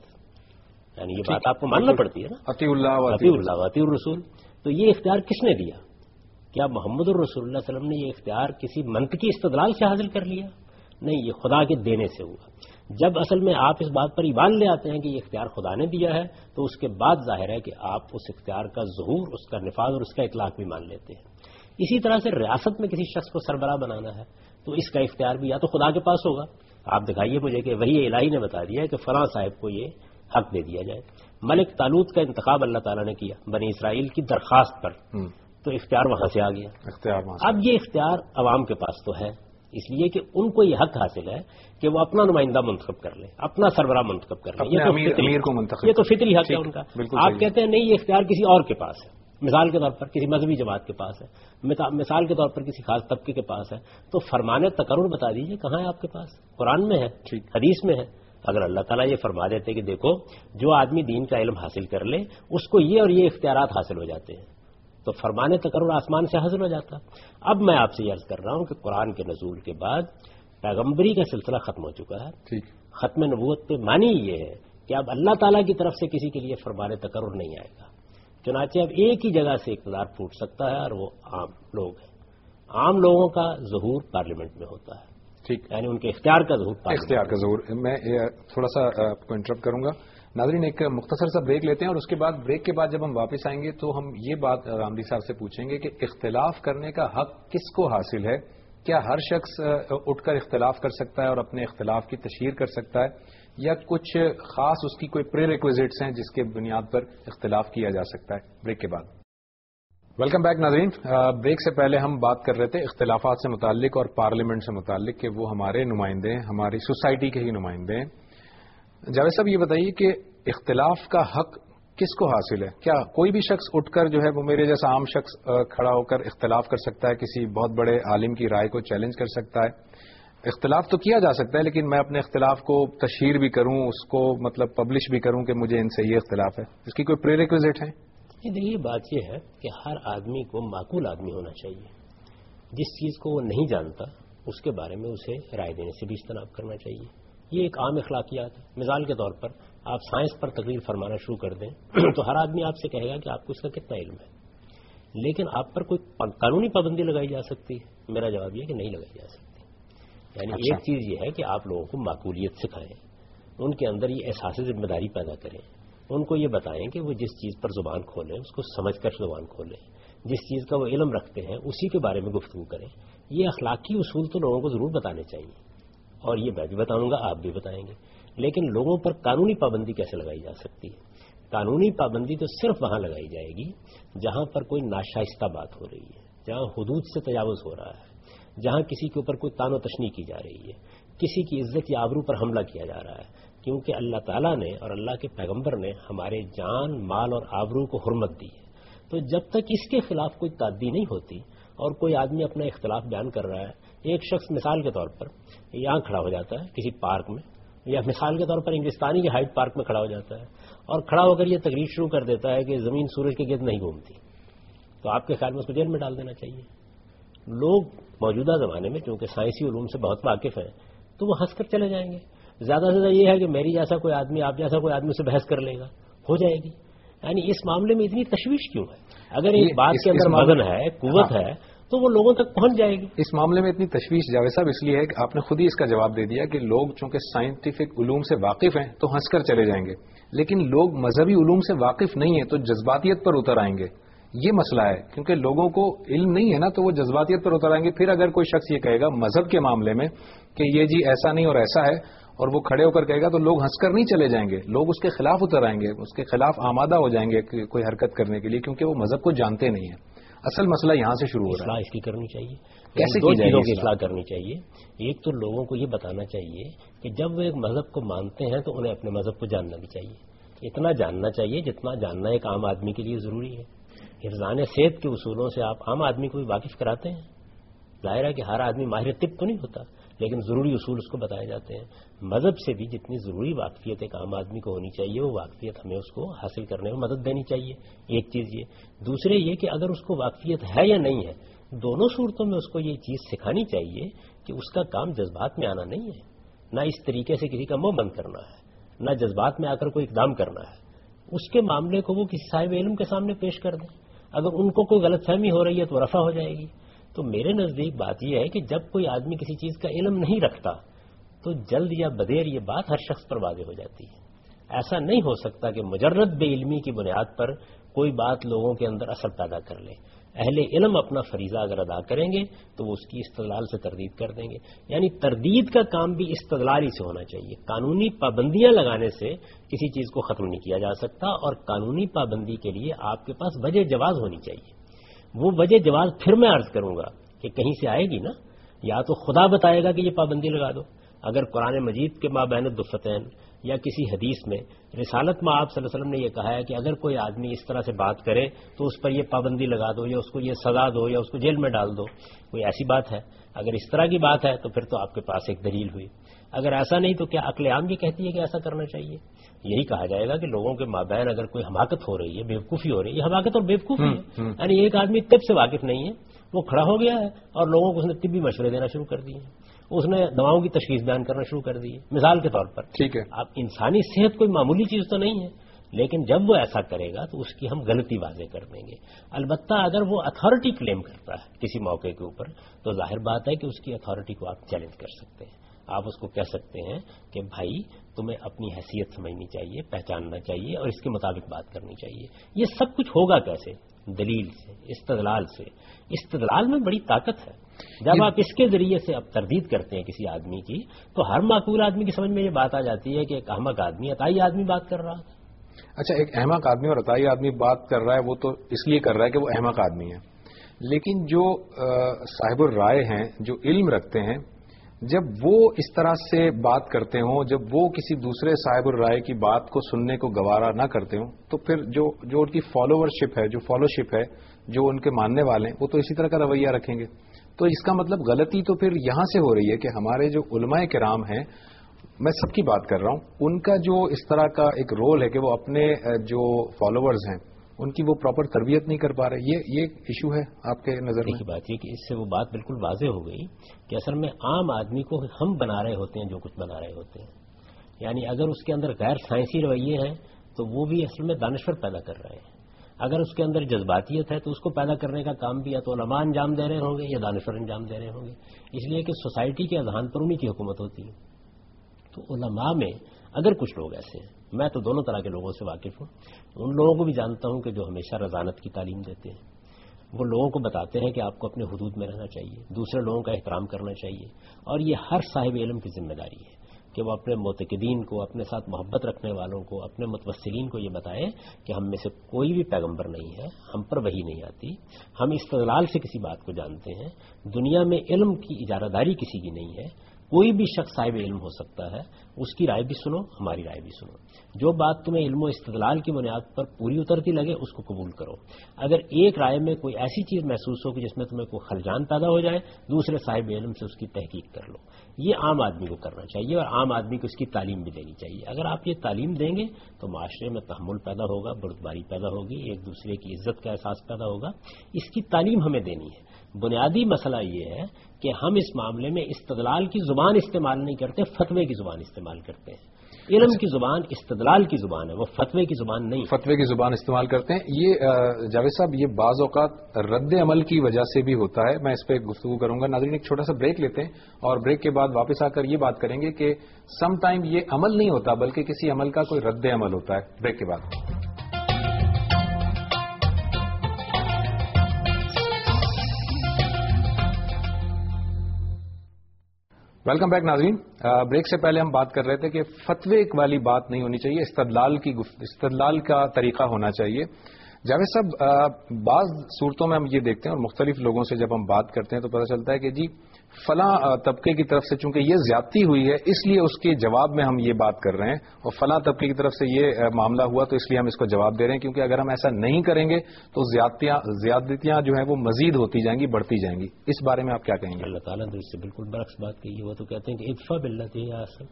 یعنی یہ بات آپ کو ماننا پڑتی ہے نا، اطیع اللہ اطیع اللہ اطیع الرسول. تو یہ اختیار کس نے دیا؟ کیا محمد الرسول اللہ علیہ وسلم نے یہ اختیار کسی منطقی استدلال سے حاصل کر لیا؟ نہیں، یہ خدا کے دینے سے ہوا. جب اصل میں آپ اس بات پر ایمان لے آتے ہیں کہ یہ اختیار خدا نے دیا ہے تو اس کے بعد ظاہر ہے کہ آپ اس اختیار کا ظہور، اس کا نفاذ اور اس کا اطلاق بھی مان لیتے ہیں. اسی طرح سے ریاست میں کسی شخص کو سربراہ بنانا ہے تو اس کا اختیار بھی یا تو خدا کے پاس ہوگا، آپ دکھائیے مجھے کہ وہی الہی نے بتا دیا ہے کہ فلاں صاحب کو یہ حق دے دیا جائے. ملک طالوت کا انتخاب اللہ تعالیٰ نے کیا بنی اسرائیل کی درخواست پر، تو اختیار وہاں سے آ گیا. اختیار اب یہ اختیار عوام کے پاس تو ہے، اس لیے کہ ان کو یہ حق حاصل ہے کہ وہ اپنا نمائندہ منتخب کر لیں، اپنا سربراہ منتخب کر لیں. یہ تو امیر کو منتخب، یہ تو فطری حق ہے ان کا. آپ کہتے ہیں نہیں، یہ اختیار کسی اور کے پاس ہے، مثال کے طور پر کسی مذہبی جماعت کے پاس ہے، مثال کے طور پر کسی خاص طبقے کے پاس ہے. تو فرمان تقرر بتا دیجیے کہاں ہے آپ کے پاس؟ قرآن میں ہے، حدیث میں ہے. اگر اللہ تعالیٰ یہ فرما دیتے کہ دیکھو جو آدمی دین کا علم حاصل کر لے اس کو یہ اور یہ اختیارات حاصل ہو جاتے ہیں، تو فرمان تقرر آسمان سے حاصل ہو جاتا. اب میں آپ سے یہ عرض کر رہا ہوں کہ قرآن کے نزول کے بعد پیغمبری کا سلسلہ ختم ہو چکا ہے. ختم نبوت پہ معنی یہ ہے کہ اب اللہ تعالیٰ کی طرف سے کسی کے لیے فرمان تقرر نہیں آئے گا. چنانچہ اب ایک ہی جگہ سے اقتدار پھوٹ سکتا ہے اور وہ عام لوگ ہیں. عام لوگوں کا ظہور پارلیمنٹ میں ہوتا ہے، ٹھیک، یعنی ان کے اختیار کا ظہور اختیار کا ظہور. میں تھوڑا سا آپ کو انٹرپٹ کروں گا. ناظرین ایک مختصر سا بریک لیتے ہیں اور اس کے بعد بریک کے بعد جب ہم واپس آئیں گے تو ہم یہ بات غامدی صاحب سے پوچھیں گے کہ اختلاف کرنے کا حق کس کو حاصل ہے؟ کیا ہر شخص اٹھ کر اختلاف کر سکتا ہے اور اپنے اختلاف کی تشہیر کر سکتا ہے، یا کچھ خاص اس کی کوئی پری ریکویزٹس ہیں جس کے بنیاد پر اختلاف کیا جا سکتا ہے؟ بریک کے بعد ویلکم بیک ناظرین. بریک سے پہلے ہم بات کر رہے تھے اختلافات سے متعلق اور پارلیمنٹ سے متعلق کہ وہ ہمارے نمائندے ہیں، ہماری سوسائٹی کے ہی نمائندے ہیں. جاوید صاحب یہ بتائیے کہ اختلاف کا حق کس کو حاصل ہے؟ کیا کوئی بھی شخص اٹھ کر جو ہے وہ میرے جیسا عام شخص کھڑا ہو کر اختلاف کر سکتا ہے، کسی بہت بڑے عالم کی رائے کو چیلنج کر سکتا ہے؟ اختلاف تو کیا جا سکتا ہے، لیکن میں اپنے اختلاف کو تشہیر بھی کروں، اس کو مطلب پبلش بھی کروں کہ مجھے ان سے یہ اختلاف ہے، اس کی کوئی پری ریکویزٹ ہے؟ دیکھیے بات یہ ہے کہ ہر آدمی کو معقول آدمی ہونا چاہیے. جس چیز کو وہ نہیں جانتا اس کے بارے میں اسے رائے دینے سے بھی اجتناب کرنا چاہیے. یہ ایک عام اخلاقیات ہے. مثال کے طور پر آپ سائنس پر تقریر فرمانا شروع کر دیں تو ہر آدمی آپ سے کہے گا کہ آپ کو اس کا کتنا علم ہے، لیکن آپ پر کوئی قانونی پابندی لگائی جا سکتی ہے؟ میرا جواب یہ کہ نہیں لگائی جا سکتی. یعنی ایک چیز یہ ہے کہ آپ لوگوں کو معقولیت سکھائیں، ان کے اندر یہ احساس ذمہ داری پیدا کریں، ان کو یہ بتائیں کہ وہ جس چیز پر زبان کھولیں اس کو سمجھ کر زبان کھولیں، جس چیز کا وہ علم رکھتے ہیں اسی کے بارے میں گفتگو کریں. یہ اخلاقی اصول تو لوگوں کو ضرور بتانے چاہیے، اور یہ میں بھی بتاؤں گا، آپ بھی بتائیں گے. لیکن لوگوں پر قانونی پابندی کیسے لگائی جا سکتی ہے؟ قانونی پابندی تو صرف وہاں لگائی جائے گی جہاں پر کوئی ناشائستہ بات ہو رہی ہے، جہاں حدود سے تجاوز ہو رہا ہے، جہاں کسی کے اوپر کوئی تان و تشنی کی جا رہی ہے، کسی کی عزت یا آبرو پر حملہ کیا جا رہا ہے. کیونکہ اللہ تعالیٰ نے اور اللہ کے پیغمبر نے ہمارے جان، مال اور آبرو کو حرمت دی ہے. تو جب تک اس کے خلاف کوئی تعدی نہیں ہوتی اور کوئی آدمی اپنا اختلاف بیان کر رہا ہے، ایک شخص مثال کے طور پر یہاں کھڑا ہو جاتا ہے کسی پارک میں، یا مثال کے طور پر انگلستانی کے ہائیڈ پارک میں کھڑا ہو جاتا ہے اور کھڑا ہو کر یہ تقریر شروع کر دیتا ہے کہ زمین سورج کے گرد نہیں گھومتی، تو آپ کے خیال میں اس کو جیل میں ڈال دینا چاہیے؟ لوگ موجودہ زمانے میں چونکہ سائنسی علوم سے بہت واقف ہیں تو وہ ہنس کر چلے جائیں گے. زیادہ سے زیادہ یہ ہے کہ میری جیسا کوئی آدمی، آپ جیسا کوئی آدمی اسے بحث کر لے گا، ہو جائے گی. یعنی اس معاملے میں اتنی تشویش کیوں ہے؟ اگر ایک بات کے اندر وزن ہے، قوت ہے، تو وہ لوگوں تک پہنچ جائے گی. اس معاملے میں اتنی تشویش جاوید صاحب اس لیے ہے کہ آپ نے خود ہی اس کا جواب دے دیا کہ لوگ چونکہ سائنٹیفک علوم سے واقف ہیں تو ہنس کر چلے جائیں گے، لیکن لوگ مذہبی علوم سے واقف نہیں ہیں تو جذباتیت پر اتر آئیں گے. یہ مسئلہ ہے کیونکہ لوگوں کو علم نہیں ہے نا، تو وہ جذباتیت پر اتر آئیں گے. پھر اگر کوئی شخص یہ کہے گا مذہب کے معاملے میں کہ یہ جی ایسا نہیں اور ایسا ہے، اور وہ کھڑے ہو کر کہے گا، تو لوگ ہنس کر نہیں چلے جائیں گے، لوگ اس کے خلاف اتر آئیں گے، اس کے خلاف آمادہ ہو جائیں گے کوئی حرکت کرنے کے لیے، کیونکہ وہ مذہب کو جانتے نہیں ہیں. اصل مسئلہ یہاں سے شروع ہو رہا ہے. اصلاح اس کی کرنی چاہیے. کیسے دو کی جائے چیزوں گی کی اصلاح کرنی چاہیے. ایک تو لوگوں کو یہ بتانا چاہیے کہ جب وہ ایک مذہب کو مانتے ہیں تو انہیں اپنے مذہب کو جاننا بھی چاہیے. اتنا جاننا چاہیے جتنا جاننا ایک عام آدمی کے لیے ضروری ہے. حفظان صحت کے اصولوں سے آپ عام آدمی کو بھی واقف کراتے ہیں. ظاہر ہے کہ ہر آدمی ماہر طب تو نہیں ہوتا، لیکن ضروری اصول اس کو بتائے جاتے ہیں. مذہب سے بھی جتنی ضروری واقفیت ایک عام آدمی کو ہونی چاہیے، وہ واقفیت ہمیں اس کو حاصل کرنے میں مدد دینی چاہیے. ایک چیز یہ. دوسرے یہ کہ اگر اس کو واقفیت ہے یا نہیں ہے، دونوں صورتوں میں اس کو یہ چیز سکھانی چاہیے کہ اس کا کام جذبات میں آنا نہیں ہے، نہ اس طریقے سے کسی کا منہ بند کرنا ہے، نہ جذبات میں آ کر کوئی اقدام کرنا ہے. اس کے معاملے کو وہ کسی صاحب علم کے سامنے پیش کر دیں. اگر ان کو کوئی غلط فہمی ہو رہی ہے تو رفع ہو جائے گی. تو میرے نزدیک بات یہ ہے کہ جب کوئی آدمی کسی چیز کا علم نہیں رکھتا تو جلد یا بدیر یہ بات ہر شخص پر واضح ہو جاتی ہے. ایسا نہیں ہو سکتا کہ مجرد بے علمی کی بنیاد پر کوئی بات لوگوں کے اندر اثر پیدا کر لے. اہل علم اپنا فریضہ اگر ادا کریں گے تو وہ اس کی استدلال سے تردید کر دیں گے. یعنی تردید کا کام بھی استدلال ہی سے ہونا چاہیے. قانونی پابندیاں لگانے سے کسی چیز کو ختم نہیں کیا جا سکتا، اور قانونی پابندی کے لیے آپ کے پاس وجہ جواز ہونی چاہیے. وہ وجہ جواز پھر میں عرض کروں گا کہ کہیں سے آئے گی نا، یا تو خدا بتائے گا کہ یہ پابندی لگا دو. اگر قرآن مجید کے مابین الدفتین یا کسی حدیث میں رسالت میں آپ صلی اللہ علیہ وسلم نے یہ کہا ہے کہ اگر کوئی آدمی اس طرح سے بات کرے تو اس پر یہ پابندی لگا دو، یا اس کو یہ سزا دو، یا اس کو جیل میں ڈال دو، کوئی ایسی بات ہے؟ اگر اس طرح کی بات ہے تو پھر تو آپ کے پاس ایک دلیل ہوئی. اگر ایسا نہیں تو کیا عقل عام بھی کہتی ہے کہ ایسا کرنا چاہیے؟ یہی کہا جائے گا کہ لوگوں کے مابین اگر کوئی حماقت ہو رہی ہے، بیوقوفی ہو رہی ہے، یہ حماقت اور بیوقوفی ہے. یعنی ایک آدمی طب سے واقف نہیں ہے، وہ کھڑا ہو گیا ہے اور لوگوں کو اس نے طبی مشورے دینا شروع کر دیے، اس نے دواؤں کی تشخیص بیان کرنا شروع کر دی ہے مثال کے طور پر. ٹھیک ہے، اب انسانی صحت کوئی معمولی چیز تو نہیں ہے، لیکن جب وہ ایسا کرے گا تو اس کی ہم غلطی واضح کر دیں گے. البتہ اگر وہ اتھارٹی کلیم کرتا ہے کسی موقع کے اوپر تو ظاہر بات ہے کہ اس کی اتھارٹی کو آپ چیلنج کر سکتے ہیں. آپ اس کو کہہ سکتے ہیں کہ بھائی تمہیں اپنی حیثیت سمجھنی چاہیے، پہچاننا چاہیے اور اس کے مطابق بات کرنی چاہیے. یہ سب کچھ ہوگا کیسے؟ دلیل سے، استدلال سے. استدلال میں بڑی طاقت ہے. جب آپ اس کے ذریعے سے اب تردید کرتے ہیں کسی آدمی کی تو ہر معقول آدمی کی سمجھ میں یہ بات آ جاتی ہے کہ ایک احمق آدمی، عطائی آدمی بات کر رہا ہے. اچھا، ایک احمق آدمی اور عطائی آدمی بات کر رہا ہے، وہ تو اس لیے کر رہا ہے کہ وہ احمق آدمی ہے. لیکن جو صاحب الرائے ہیں، جو علم رکھتے ہیں، جب وہ اس طرح سے بات کرتے ہوں، جب وہ کسی دوسرے صاحب الرائے کی بات کو سننے کو گوارا نہ کرتے ہوں، تو پھر جو جو ان کی فالوورشپ ہے، جو فالوشپ ہے، جو ان کے ماننے والے ہیں، وہ تو اسی طرح کا رویہ رکھیں گے. تو اس کا مطلب غلطی تو پھر یہاں سے ہو رہی ہے کہ ہمارے جو علماء کرام ہیں، میں سب کی بات کر رہا ہوں، ان کا جو اس طرح کا ایک رول ہے کہ وہ اپنے جو فالوورز ہیں ان کی وہ پراپر تربیت نہیں کر پا رہے. یہ یہ ایشو ہے آپ کے نظر میں؟ ایک بات یہ کہ اس سے وہ بات بالکل واضح ہو گئی کہ اصل میں عام آدمی کو ہم بنا رہے ہوتے ہیں جو کچھ بنا رہے ہوتے ہیں. یعنی اگر اس کے اندر غیر سائنسی رویے ہیں تو وہ بھی اصل میں دانشور پیدا کر رہے ہیں. اگر اس کے اندر جذباتیت ہے تو اس کو پیدا کرنے کا کام بھی یا تو علماء انجام دے رہے ہوں گے یا دانشور انجام دے رہے ہوں گے. اس لیے کہ سوسائٹی کے اذہان پر انہی کی حکومت ہوتی ہے. تو علماء میں اگر کچھ لوگ ایسے ہیں، میں تو دونوں طرح کے لوگوں سے واقف ہوں، ان لوگوں کو بھی جانتا ہوں کہ جو ہمیشہ رضانت کی تعلیم دیتے ہیں. وہ لوگوں کو بتاتے ہیں کہ آپ کو اپنے حدود میں رہنا چاہیے، دوسرے لوگوں کا احترام کرنا چاہیے، اور یہ ہر صاحب علم کی ذمہ داری ہے کہ وہ اپنے معتقدین کو، اپنے ساتھ محبت رکھنے والوں کو، اپنے متوسلین کو یہ بتائے کہ ہم میں سے کوئی بھی پیغمبر نہیں ہے، ہم پر وحی نہیں آتی، ہم استدلال سے کسی بات کو جانتے ہیں، دنیا میں علم کی اجارہ داری کسی کی نہیں ہے، کوئی بھی شخص صاحب علم ہو سکتا ہے، اس کی رائے بھی سنو، ہماری رائے بھی سنو، جو بات تمہیں علم و استدلال کی بنیاد پر پوری اترتی لگے اس کو قبول کرو۔ اگر ایک رائے میں کوئی ایسی چیز محسوس ہو کہ جس میں تمہیں کوئی خلجان پیدا ہو جائے، دوسرے صاحب علم سے اس کی تحقیق کر لو۔ یہ عام آدمی کو کرنا چاہیے اور عام آدمی کو اس کی تعلیم بھی دینی چاہیے۔ اگر آپ یہ تعلیم دیں گے تو معاشرے میں تحمل پیدا ہوگا، بردباری پیدا ہوگی، ایک دوسرے کی عزت کا احساس پیدا ہوگا۔ اس کی تعلیم ہمیں دینی ہے۔ بنیادی مسئلہ یہ ہے کہ ہم اس معاملے میں استدلال کی زبان استعمال نہیں کرتے، فتوے کی زبان استعمال کرتے ہیں۔ علم کی زبان استدلال کی زبان ہے، وہ فتوے کی زبان نہیں۔ فتوے کی زبان استعمال کرتے ہیں۔ یہ جاوید صاحب، یہ بعض اوقات رد عمل کی وجہ سے بھی ہوتا ہے۔ میں اس پہ گفتگو کروں گا۔ ناظرین ایک چھوٹا سا بریک لیتے ہیں اور بریک کے بعد واپس آ کر یہ بات کریں گے کہ سم ٹائم یہ عمل نہیں ہوتا بلکہ کسی عمل کا کوئی رد عمل ہوتا ہے۔ بریک کے بعد ویلکم بیک ناظرین۔ بریک سے پہلے ہم بات کر رہے تھے کہ فتوے والی بات نہیں ہونی چاہیے، استدلال کی استدلال کا طریقہ ہونا چاہیے۔ جاوید صاحب، بعض صورتوں میں ہم یہ دیکھتے ہیں اور مختلف لوگوں سے جب ہم بات کرتے ہیں تو پتہ چلتا ہے کہ جی فلاں طبقے کی طرف سے چونکہ یہ زیادتی ہوئی ہے اس لیے اس کے جواب میں ہم یہ بات کر رہے ہیں، اور فلاں طبقے کی طرف سے یہ معاملہ ہوا تو اس لیے ہم اس کو جواب دے رہے ہیں، کیونکہ اگر ہم ایسا نہیں کریں گے تو زیادتیاں زیادتیاں جو ہیں وہ مزید ہوتی جائیں گی، بڑھتی جائیں گی۔ اس بارے میں آپ کیا کہیں گے؟ اللہ تعالیٰ نے اس سے بالکل برعکس بات کہی ہے۔ وہ تو کہتے ہیں کہ ادفع باللتی ہی احسن،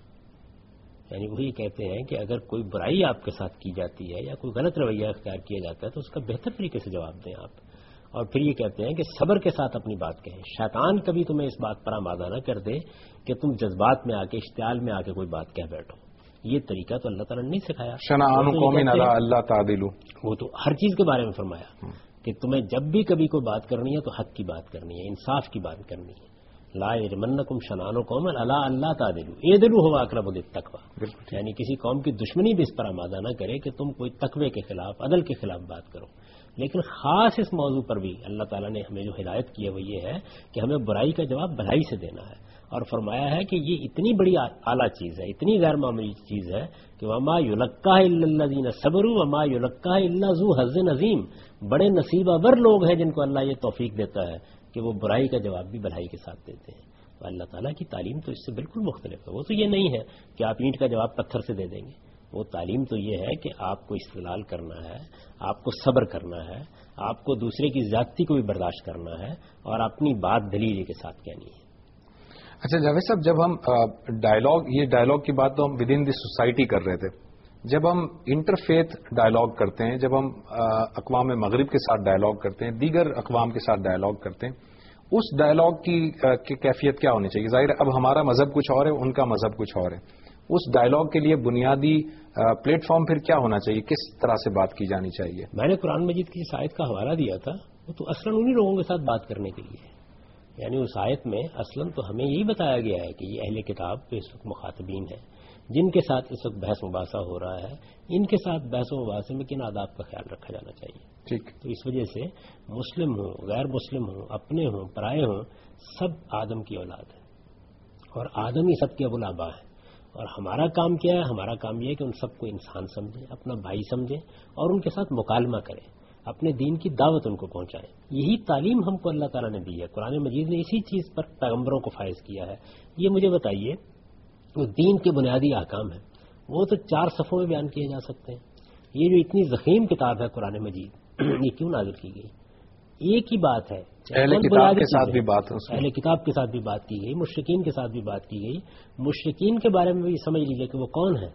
یعنی وہی کہتے ہیں کہ اگر کوئی برائی آپ کے ساتھ کی جاتی ہے یا کوئی غلط رویہ اختیار کیا جاتا ہے تو اس کا بہتر طریقے سے جواب دیں آپ۔ اور پھر یہ کہتے ہیں کہ صبر کے ساتھ اپنی بات کہیں۔ شیطان کبھی تمہیں اس بات پر آمادہ نہ کر دے کہ تم جذبات میں آ کے، اشتعال میں آ کے کوئی بات کہہ بیٹھو۔ یہ طریقہ تو اللہ تعالیٰ نے نہیں سکھایا۔ شنآن قوم علی اللہ تعدلوا، وہ تو ہر چیز کے بارے میں فرمایا کہ تمہیں جب بھی کبھی کوئی بات کرنی ہے تو حق کی بات کرنی ہے، انصاف کی بات کرنی ہے۔ لا یجرمنکم شنآن قوم علی اللہ تعدلوا اعدلوا هو اقرب للتقوی، یعنی کسی قوم کی دشمنی بھی اس پر آمادہ نہ کرے کہ تم کوئی تقوی کے خلاف، عدل کے خلاف بات کرو۔ لیکن خاص اس موضوع پر بھی اللہ تعالیٰ نے ہمیں جو ہدایت کی ہے وہ یہ ہے کہ ہمیں برائی کا جواب بھلائی سے دینا ہے، اور فرمایا ہے کہ یہ اتنی بڑی اعلیٰ چیز ہے، اتنی غیر معمولی چیز ہے کہ وما یلقاها الا الذین صبروا وما یلقاها الا ذو حظ عظیم۔ بڑے نصیب آور لوگ ہیں جن کو اللہ یہ توفیق دیتا ہے کہ وہ برائی کا جواب بھی بھلائی کے ساتھ دیتے ہیں۔ تو اللہ تعالیٰ کی تعلیم تو اس سے بالکل مختلف ہے۔ وہ تو یہ نہیں ہے کہ آپ اینٹ کا جواب پتھر سے دے دیں گے، وہ تعلیم تو یہ ہے کہ آپ کو استدلال کرنا ہے، آپ کو صبر کرنا ہے، آپ کو دوسرے کی زیادتی کو بھی برداشت کرنا ہے اور اپنی بات دلیل کے ساتھ کہنی ہے۔ اچھا جاوید صاحب، جب ہم ڈائلاگ، یہ ڈائلاگ کی بات تو ہم ود ان دی سوسائٹی کر رہے تھے، جب ہم انٹرفیتھ ڈائلاگ کرتے ہیں، جب ہم اقوام مغرب کے ساتھ ڈائلاگ کرتے ہیں، دیگر اقوام کے ساتھ ڈائلاگ کرتے ہیں، اس ڈائلاگ کی کیفیت کیا ہونی چاہیے؟ ظاہر اب ہمارا مذہب کچھ اور ہے، ان کا مذہب کچھ اور ہے، اس ڈائلاگ کے لیے بنیادی پلیٹ فارم پھر کیا ہونا چاہیے؟ کس طرح سے بات کی جانی چاہیے؟ میں نے قرآن مجید کی جس آیت کا حوالہ دیا تھا وہ تو اصلاً انہی لوگوں کے ساتھ بات کرنے کے لیے، یعنی اس آیت میں اصلاً تو ہمیں یہی بتایا گیا ہے کہ یہ اہل کتاب کے اس وقت مخاطبین ہیں جن کے ساتھ اس وقت بحث مباحثہ ہو رہا ہے، ان کے ساتھ بحث و مباحثے میں کن آداب کا خیال رکھا جانا چاہیے۔ ٹھیک، تو اس وجہ سے مسلم ہوں، غیر مسلم ہوں، اپنے ہوں، پرائے ہوں، سب آدم کی اولاد ہے اور آدم ہی سب کے ابو الآبا ہیں، اور ہمارا کام کیا ہے؟ ہمارا کام یہ ہے کہ ان سب کو انسان سمجھیں، اپنا بھائی سمجھیں اور ان کے ساتھ مکالمہ کریں، اپنے دین کی دعوت ان کو پہنچائیں۔ یہی تعلیم ہم کو اللہ تعالیٰ نے دی ہے، قرآن مجید نے اسی چیز پر پیغمبروں کو فائز کیا ہے۔ یہ مجھے بتائیے، وہ دین کے بنیادی احکام ہیں، وہ تو چار صفحوں میں بیان کیے جا سکتے ہیں۔ یہ جو اتنی ضخیم کتاب ہے قرآن مجید، یہ کیوں نازل کی گئی؟ ایک ہی بات ہے، اہل کتاب کے ساتھ بھی بات ہے، اہل کتاب کے ساتھ بھی بات کی گئی، مشرکین کے ساتھ بھی بات کی گئی۔ مشرکین کے بارے میں بھی سمجھ لیجیے کہ وہ کون ہیں؟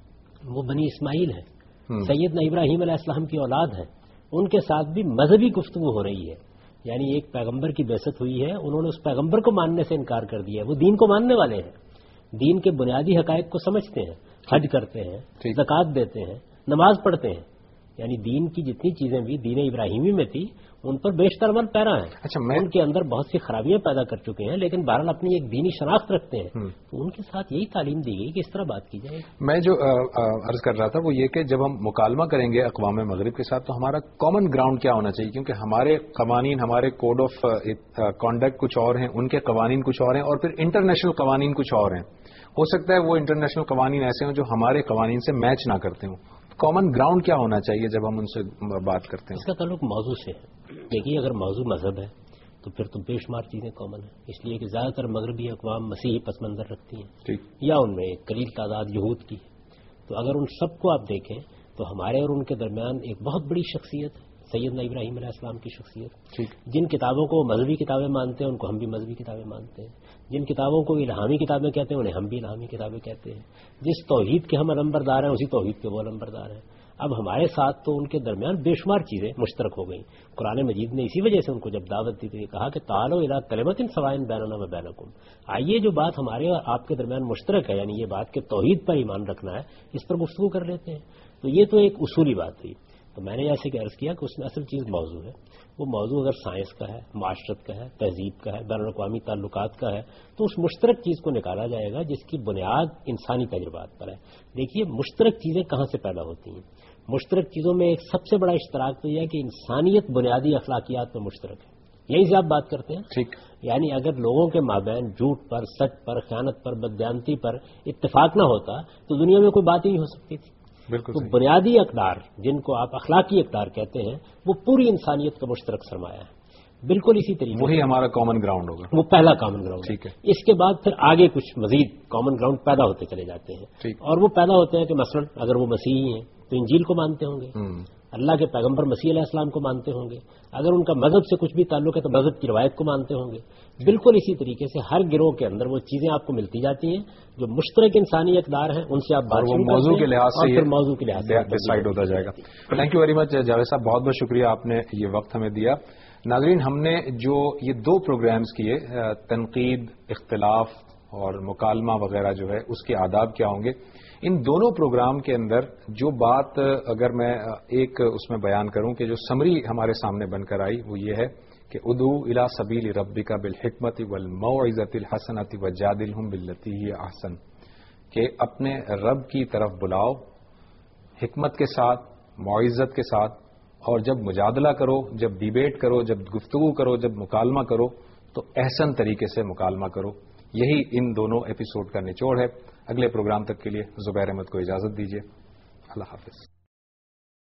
وہ بنی اسماعیل ہیں، سیدنا ابراہیم علیہ السلام کی اولاد ہیں، ان کے ساتھ بھی مذہبی گفتگو ہو رہی ہے۔ یعنی ایک پیغمبر کی بعثت ہوئی ہے، انہوں نے اس پیغمبر کو ماننے سے انکار کر دیا ہے، وہ دین کو ماننے والے ہیں، دین کے بنیادی حقائق کو سمجھتے ہیں، حج کرتے ہیں، زکوٰۃ دیتے ہیں، نماز پڑھتے ہیں، یعنی دین کی جتنی چیزیں بھی دین ابراہیمی میں تھی ان پر بیشتر عمل پیرا ہیں۔ اچھا، ان کے اندر بہت سی خرابیاں پیدا کر چکے ہیں لیکن بہرحال اپنی ایک دینی شناخت رکھتے ہیں، تو ان کے ساتھ یہی تعلیم دی گئی کہ اس طرح بات کی جائے۔ میں جو عرض کر رہا تھا وہ یہ کہ جب ہم مکالمہ کریں گے اقوام مغرب کے ساتھ تو ہمارا کامن گراؤنڈ کیا ہونا چاہیے؟ کیونکہ ہمارے قوانین، ہمارے کوڈ آف کانڈکٹ کچھ اور ہیں، ان کے قوانین کچھ اور ہیں، اور پھر انٹرنیشنل قوانین کچھ اور ہیں۔ ہو سکتا ہے وہ انٹرنیشنل قوانین ایسے ہوں جو ہمارے قوانین سے میچ نہ کرتے ہوں۔ کامن گراؤنڈ کیا ہونا چاہیے جب ہم ان سے بات کرتے ہیں؟ اس کا تعلق موضوع سے ہے۔ دیکھیے، اگر موضوع مذہب ہے تو پھر تو بے شمار چیزیں کامن ہیں، اس لیے کہ زیادہ تر مغربی اقوام مسیحی پس منظر رکھتی ہیں یا ان میں ایک قلیل تعداد یہود کی ہے، تو اگر ان سب کو آپ دیکھیں تو ہمارے اور ان کے درمیان ایک بہت بڑی شخصیت ہے سیدنا ابراہیم علیہ السلام کی شخصیت۔ جن کتابوں کو مذہبی کتابیں مانتے ہیں ان کو ہم بھی مذہبی کتابیں مانتے ہیں، جن کتابوں کو الہامی کتابیں کہتے ہیں انہیں ہم بھی الہامی کتابیں کہتے ہیں، جس توحید کے ہم علمبردار ہیں اسی توحید کے وہ علمبردار ہیں۔ اب ہمارے ساتھ تو ان کے درمیان بے شمار چیزیں مشترک ہو گئیں۔ قرآن مجید نے اسی وجہ سے ان کو جب دعوت دی تو یہ کہا کہ تعالوا الی کلمۃ سواء بیننا و بینکم، آئیے جو بات ہمارے اور آپ کے درمیان مشترک ہے، یعنی یہ بات کہ توحید پر ایمان رکھنا ہے، اس پر گفتگو کر لیتے ہیں۔ تو یہ تو ایک اصولی بات ہوئی۔ تو میں نے جیسے کہ عرض کیا کہ اس میں اصل چیز موضوع ہے، وہ موضوع اگر سائنس کا ہے، معاشرت کا ہے، تہذیب کا ہے، بین الاقوامی تعلقات کا ہے، تو اس مشترک چیز کو نکالا جائے گا جس کی بنیاد انسانی تجربات پر ہے۔ دیکھیے مشترک چیزیں کہاں سے پیدا ہوتی ہیں؟ مشترک چیزوں میں ایک سب سے بڑا اشتراک تو یہ ہے کہ انسانیت بنیادی اخلاقیات میں مشترک ہے، یہیں سے آپ بات کرتے ہیں ٹھیک۔ یعنی اگر لوگوں کے مابین جھوٹ پر، سچ پر، خیانت پر، بددیانتی پر اتفاق نہ ہوتا تو دنیا میں کوئی بات ہی نہیں ہو سکتی تھی۔ بالکل تو بنیادی اقدار جن کو آپ اخلاقی اقدار کہتے ہیں وہ پوری انسانیت کا مشترک سرمایہ ہے، بالکل اسی طریقے وہی ہمارا کامن گراؤنڈ ہوگا، وہ پہلا کامن گراؤنڈ ٹھیک ہے۔ اس کے بعد پھر آگے کچھ مزید کامن گراؤنڈ پیدا ہوتے چلے جاتے ہیں، اور وہ پیدا ہوتے ہیں کہ مثلا اگر وہ مسیحی ہیں تو انجیل کو مانتے ہوں گے، اللہ کے پیغمبر مسیح علیہ السلام کو مانتے ہوں گے، اگر ان کا مذہب سے کچھ بھی تعلق ہے تو مذہب کی روایت کو مانتے ہوں گے۔ بالکل اسی طریقے سے ہر گروہ کے اندر وہ چیزیں آپ کو ملتی جاتی ہیں جو مشترک انسانی اقدار ہیں، ان سے آپ بات وہ موضوع کے لحاظ سے پھر موضوع کے لحاظ سے ڈیسائیڈ ہوتا جائے گا۔ Thank you very much Javed صاحب، بہت بہت شکریہ، آپ نے یہ وقت ہمیں دیا۔ ناظرین، ہم نے جو یہ دو پروگرامز کیے، تنقید، اختلاف اور مکالمہ وغیرہ جو ہے اس کے آداب کیا ہوں گے، ان دونوں پروگرام کے اندر جو بات اگر میں ایک اس میں بیان کروں کہ جو سمری ہمارے سامنے بن کر آئی وہ یہ ہے کہ ادعو الی سبیل ربک بالحکمت والموعظۃ الحسنۃ وجادلھم باللتی ہی احسن، کہ اپنے رب کی طرف بلاؤ حکمت کے ساتھ، موعظت کے ساتھ، اور جب مجادلہ کرو، جب ڈیبیٹ کرو، جب گفتگو کرو، جب مکالمہ کرو تو احسن طریقے سے مکالمہ کرو۔ یہی ان دونوں ایپیسوڈ کا نچوڑ ہے۔ اگلے پروگرام تک کے لیے زبیر احمد کو اجازت دیجیے، اللہ حافظ۔